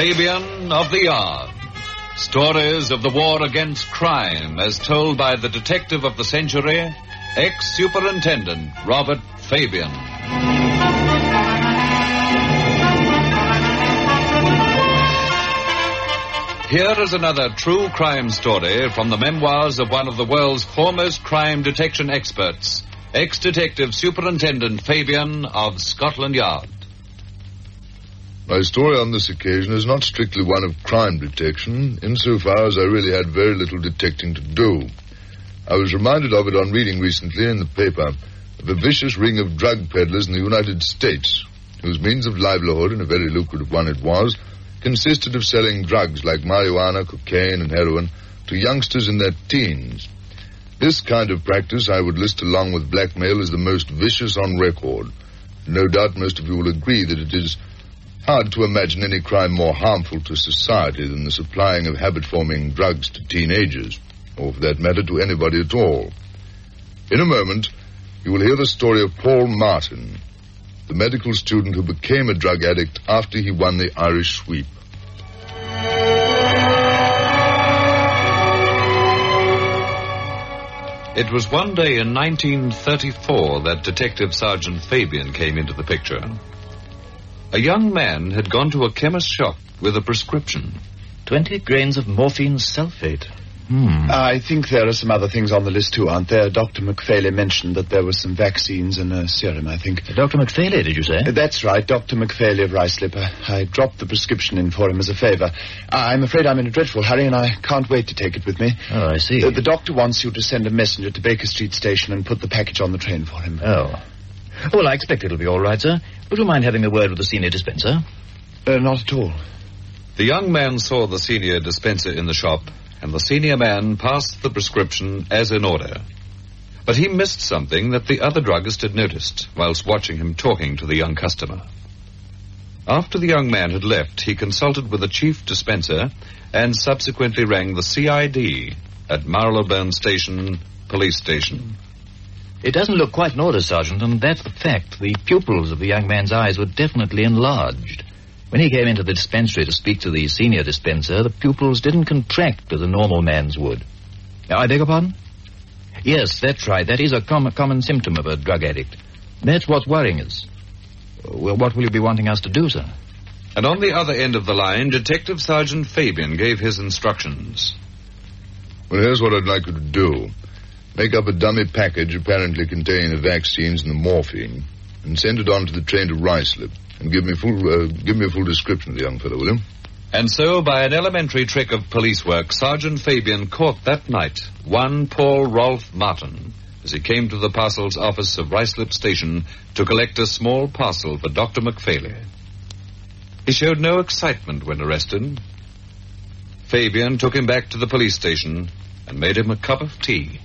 Fabian of the Yard. Stories of the war against crime as told by the detective of the century, ex-superintendent Robert Fabian. Here is another true crime story from the memoirs of one of the world's foremost crime detection experts, ex-detective Superintendent Fabian of Scotland Yard. My story on this occasion is not strictly one of crime detection, insofar as I really had very little detecting to do. I was reminded of it on reading recently in the paper of a vicious ring of drug peddlers in the United States, whose means of livelihood, and a very lucrative one it was, consisted of selling drugs like marijuana, cocaine, and heroin to youngsters in their teens. This kind of practice I would list along with blackmail as the most vicious on record. No doubt most of you will agree that it is hard to imagine any crime more harmful to society than the supplying of habit-forming drugs to teenagers, or for that matter to anybody at all. In a moment, you will hear the story of Paul Martin, the medical student who became a drug addict after he won the Irish sweep. It was one day in 1934 that Detective Sergeant Fabian came into the picture. A young man had gone to a chemist's shop with a prescription. 20 grains of morphine sulfate. I think there are some other things on the list, too, aren't there? Dr. McPhailey mentioned that there were some vaccines and a serum, I think. Dr. McPhailey, did you say? That's right, Dr. McPhailey of Ruislip. I dropped the prescription in for him as a favor. I'm afraid I'm in a dreadful hurry, and I can't wait to take it with me. Oh, I see. The doctor wants you to send a messenger to Baker Street Station and put the package on the train for him. Oh. Well, I expect it'll be all right, sir. Would you mind having a word with the senior dispenser? Not at all. The young man saw the senior dispenser in the shop, and the senior man passed the prescription as in order. But he missed something that the other druggist had noticed whilst watching him talking to the young customer. After the young man had left, he consulted with the chief dispenser and subsequently rang the CID at Marylebone Station, police station. It doesn't look quite in order, Sergeant, and that's the fact. The pupils of the young man's eyes were definitely enlarged. When he came into the dispensary to speak to the senior dispenser, the pupils didn't contract as a normal man's would. I beg your pardon? Yes, that's right. That is a common symptom of a drug addict. That's what's worrying us. Well, what will you be wanting us to do, sir? And on the other end of the line, Detective Sergeant Fabian gave his instructions. Well, here's what I'd like you to do. Make up a dummy package apparently containing the vaccines and the morphine, and send it on to the train to Ruislip. And give me a full description of the young fellow, will you? And so, by an elementary trick of police work, Sergeant Fabian caught that night one Paul Rolfe Martin as he came to the parcels office of Ruislip Station to collect a small parcel for Dr. McPhailey. He showed no excitement when arrested. Fabian took him back to the police station and made him a cup of tea.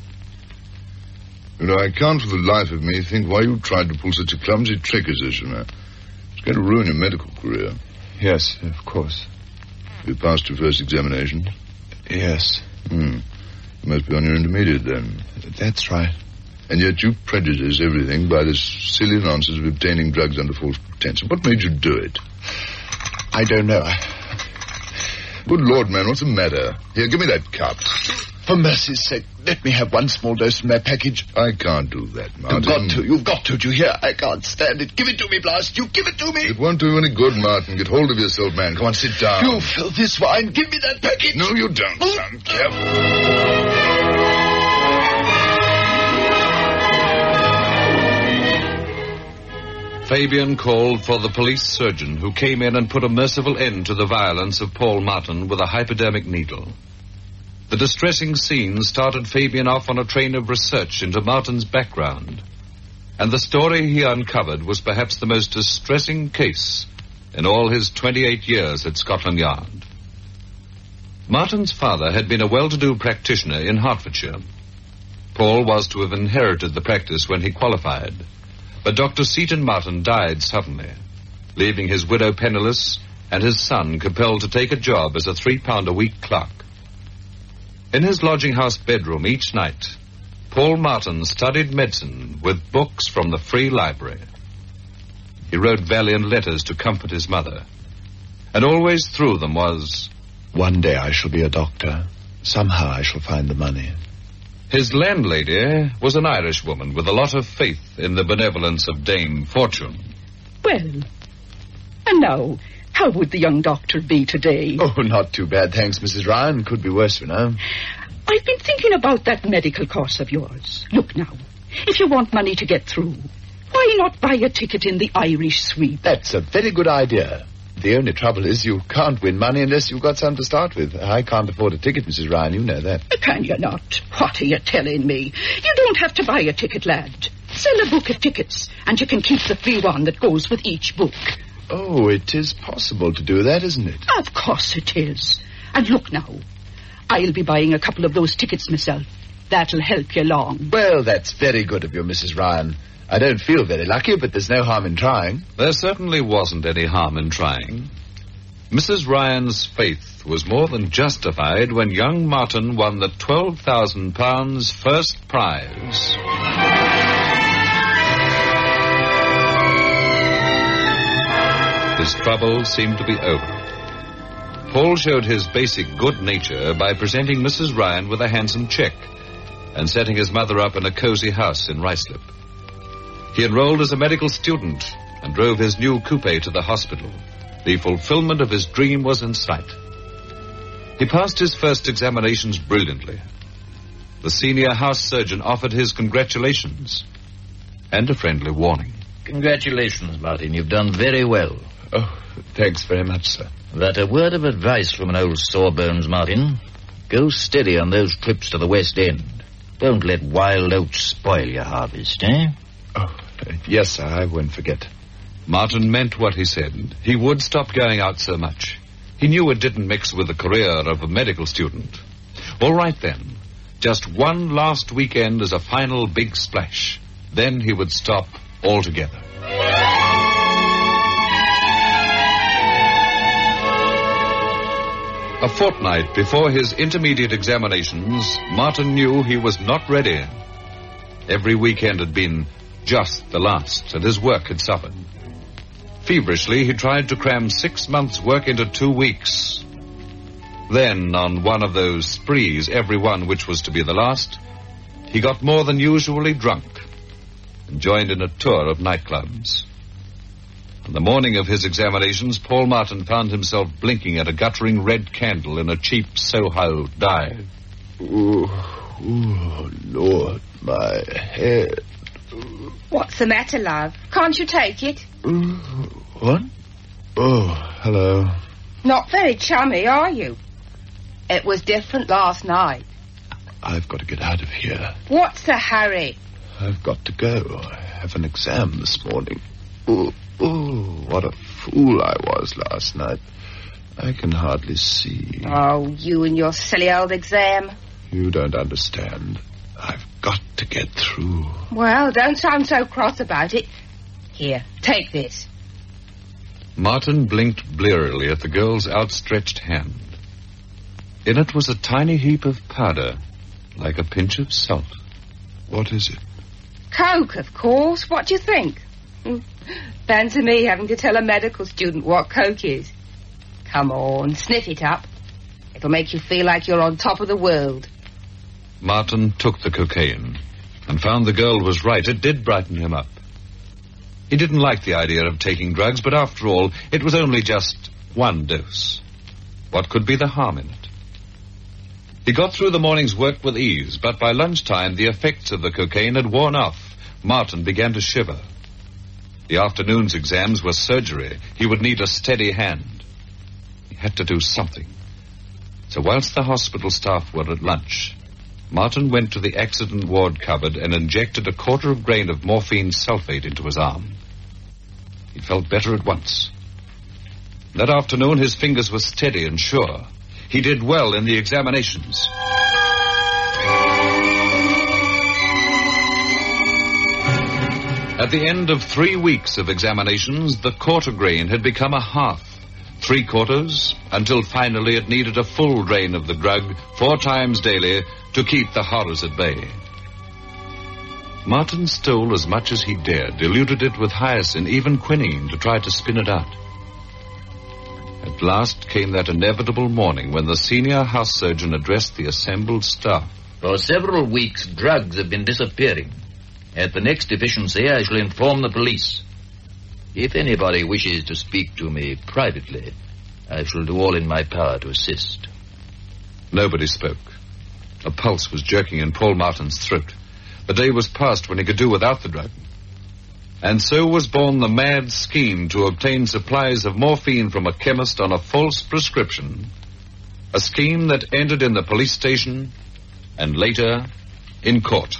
You know, I can't for the life of me think why you tried to pull such a clumsy trick as this, you know. It's going to ruin your medical career. Yes, of course. You passed your first examination? Yes. You must be on your intermediate, then. That's right. And yet you prejudice everything by this silly nonsense of obtaining drugs under false pretense. What made you do it? I don't know. Good Lord, man, what's the matter? Here, give me that cup. For mercy's sake, let me have one small dose from that package. I can't do that, Martin. You've got to, do you hear? I can't stand it. Give it to me, Blast. You give it to me. It won't do you any good, Martin. Get hold of yourself, man. Come on, sit down. You filthy swine. Give me that package. No, you don't, son. Careful. Fabian called for the police surgeon, who came in and put a merciful end to the violence of Paul Martin with a hypodermic needle. The distressing scene started Fabian off on a train of research into Martin's background, and the story he uncovered was perhaps the most distressing case in all his 28 years at Scotland Yard. Martin's father had been a well-to-do practitioner in Hertfordshire. Paul was to have inherited the practice when he qualified, but Dr. Seaton Martin died suddenly, leaving his widow penniless and his son compelled to take a job as a £3-a-week clerk. In his lodging house bedroom each night, Paul Martin studied medicine with books from the free library. He wrote valiant letters to comfort his mother, And always through them was... One day I shall be a doctor. Somehow I shall find the money. His landlady was an Irish woman with a lot of faith in the benevolence of Dame Fortune. Well, and now, how would the young doctor be today? Oh, not too bad, thanks, Mrs. Ryan. Could be worse, you know. I've been thinking about that medical course of yours. Look now, if you want money to get through, why not buy a ticket in the Irish sweep? That's a very good idea. The only trouble is you can't win money unless you've got some to start with. I can't afford a ticket, Mrs. Ryan. You know that. Can you not? What are you telling me? You don't have to buy a ticket, lad. Sell a book of tickets, and you can keep the free one that goes with each book. Oh, it is possible to do that, isn't it? Of course it is. And look now, I'll be buying a couple of those tickets myself. That'll help you along. Well, that's very good of you, Mrs. Ryan. I don't feel very lucky, but there's no harm in trying. There certainly wasn't any harm in trying. Mrs. Ryan's faith was more than justified when young Martin won the £12,000 first prize. His troubles seemed to be over. Paul showed his basic good nature by presenting Mrs. Ryan with a handsome cheque and setting his mother up in a cozy house in Ruislip. He enrolled as a medical student and drove his new coupe to the hospital. The fulfillment of his dream was in sight. He passed his first examinations brilliantly. The senior house surgeon offered his congratulations and a friendly warning. Congratulations, Martin. You've done very well. Oh, thanks very much, sir. That a word of advice from an old sawbones, Martin. Go steady on those trips to the West End. Don't let wild oats spoil your harvest, eh? Oh, yes, sir, I won't forget. Martin meant what he said. He would stop going out so much. He knew it didn't mix with the career of a medical student. All right, then. Just one last weekend as a final big splash. Then he would stop altogether. A fortnight before his intermediate examinations, Martin knew he was not ready. Every weekend had been just the last, and his work had suffered. Feverishly, he tried to cram 6 months' work into 2 weeks. Then, on one of those sprees, every one which was to be the last, he got more than usually drunk and joined in a tour of nightclubs. On the morning of his examinations, Paul Martin found himself blinking at a guttering red candle in a cheap Soho dive. Oh, Lord, my head. What's the matter, love? Can't you take it? What? Oh, hello. Not very chummy, are you? It was different last night. I've got to get out of here. What's the hurry? I've got to go. I have an exam this morning. Oh, what a fool I was last night. I can hardly see. Oh, you and your silly old exam. You don't understand. I've got to get through. Well, don't sound so cross about it. Here, take this. Martin blinked blearily at the girl's outstretched hand. In it was a tiny heap of powder, like a pinch of salt. What is it? Coke, of course. What do you think? Fancy me having to tell a medical student what Coke is. Come on, sniff it up. It'll make you feel like you're on top of the world. Martin took the cocaine and found the girl was right. It did brighten him up. He didn't like the idea of taking drugs, but after all, it was only just one dose. What could be the harm in it? He got through the morning's work with ease, but by lunchtime, the effects of the cocaine had worn off. Martin began to shiver. The afternoon's exams were surgery. He would need a steady hand. He had to do something. So whilst the hospital staff were at lunch, Martin went to the accident ward cupboard and injected 1/4 grain of morphine sulfate into his arm. He felt better at once. That afternoon, his fingers were steady and sure. He did well in the examinations. At the end of 3 weeks of examinations, the 1/4 grain had become a half, 3/4, until finally it needed a full drain of the drug 4 times daily to keep the horrors at bay. Martin stole as much as he dared, diluted it with hyoscine, even quinine, to try to spin it out. At At last came that inevitable morning when the senior house surgeon addressed the assembled staff. For several weeks, drugs have been disappearing. At the next deficiency, I shall inform the police. If anybody wishes to speak to me privately, I shall do all in my power to assist. Nobody spoke. A pulse was jerking in Paul Martin's throat. The day was past when he could do without the drug. And so was born the mad scheme to obtain supplies of morphine from a chemist on a false prescription. A scheme that ended in the police station and later in court.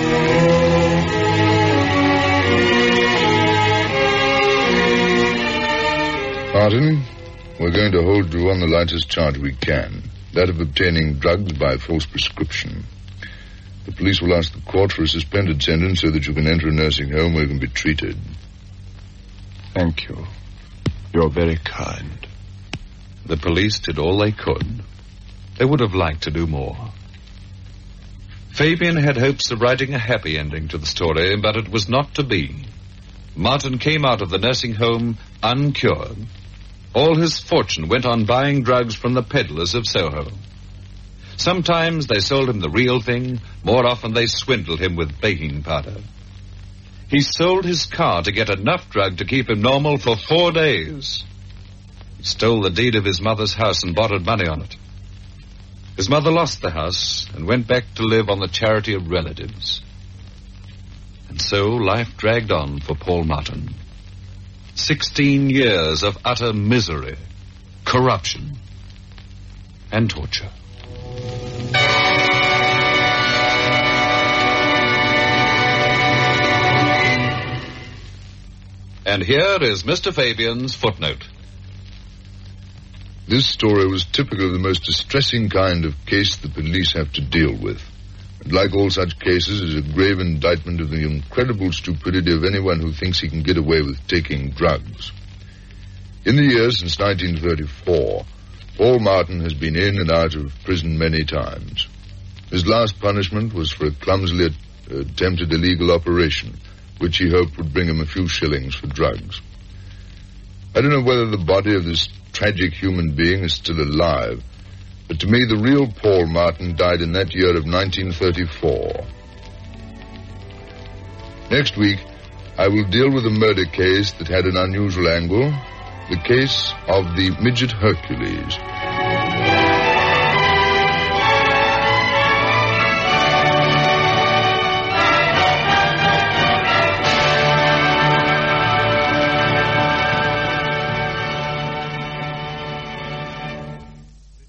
Martin, we're going to hold you on the lightest charge we can, that of obtaining drugs by false prescription. The police will ask the court for a suspended sentence so that you can enter a nursing home where you can be treated. Thank you. You're very kind. The police did all they could. They would have liked to do more. Fabian had hopes of writing a happy ending to the story, but it was not to be. Martin came out of the nursing home uncured. All his fortune went on buying drugs from the peddlers of Soho. Sometimes they sold him the real thing. More often they swindled him with baking powder. He sold his car to get enough drug to keep him normal for 4 days. He stole the deed of his mother's house and borrowed money on it. His mother lost the house and went back to live on the charity of relatives. And so life dragged on for Paul Martin. 16 years of utter misery, corruption, and torture. And here is Mr. Fabian's footnote. This story was typical of the most distressing kind of case the police have to deal with. And like all such cases, is a grave indictment of the incredible stupidity of anyone who thinks he can get away with taking drugs. In the years since 1934, Paul Martin has been in and out of prison many times. His last punishment was for a clumsily attempted illegal operation, which he hoped would bring him a few shillings for drugs. I don't know whether the body of this tragic human being is still alive, but to me the real Paul Martin died in that year of 1934. Next week, I will deal with a murder case that had an unusual angle, the case of the midget Hercules.